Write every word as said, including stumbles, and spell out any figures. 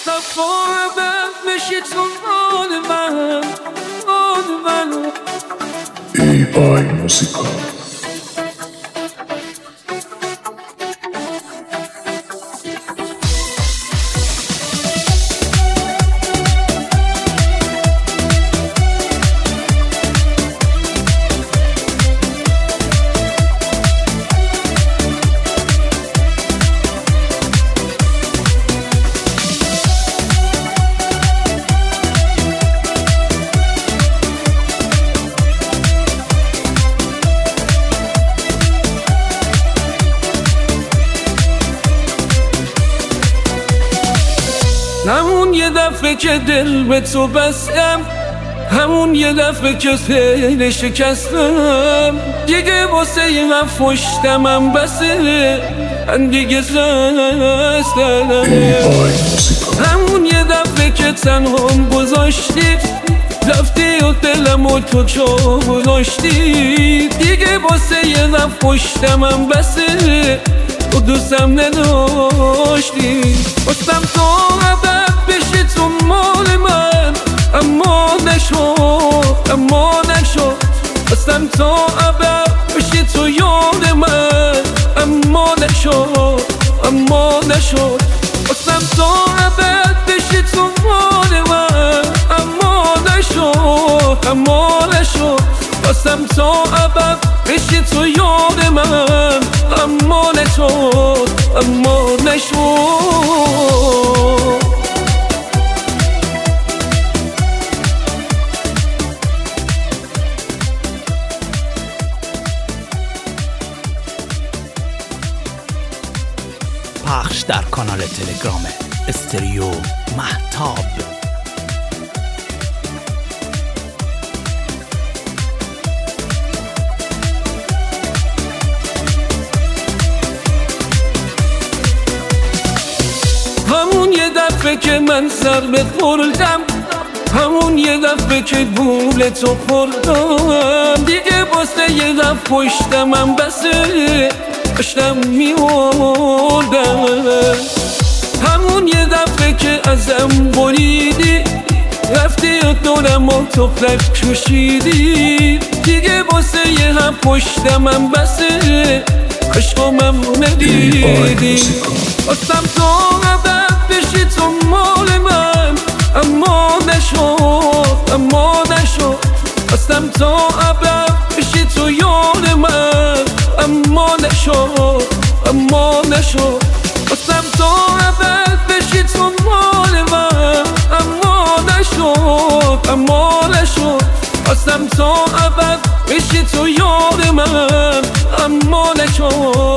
فاربت بشی تو مال من مال من ای آی موسیقا همون یه دفعه که دل به تو بستم، همون یه دفعه که دل شکستم، دیگه واسه یه مفشتمم بسه، من دیگه زستم. همون یه دفعه که تنهام گذاشتی، رفتی و دلم و تو جا گذاشتی، دیگه واسه یه مفشتمم بسه، تو دوستم نداشتی. واسم تو عبد بشی تو مال من، اما نشد اما نشد. واسم تو عبد بشی تو یاد من، اما نشد اما نشد. واسم تو عبد بشی تو مال من، اما نشد اما نشد. واسم تو عبد بشی تو یاد من، اما نشد اما نشد. پخش در کانال تلگرام استریو مهتاب. همون یه دفعه که من سر بخوردم، همون یه دفعه که گول تو خوردم، دیگه واسه یه دفعه پشتمم بسه، داشتم میوردم. همون یه دفعه که ازم بریدی، رفتی و دورم و تو فلک کشیدی، دیگه واسه یه هم پشتمم بسه، عشقمم ندیدی. واسم تو عبد بشی تو مال من، اما نشد اما نشد. واسم تو عبد بشی تو یاد من، اما نشد اما نشد. واسم تو عبد بشی تو مال من، اما نشد اما نشد. واسم تو عبد بشی تو یاد من، اما نشد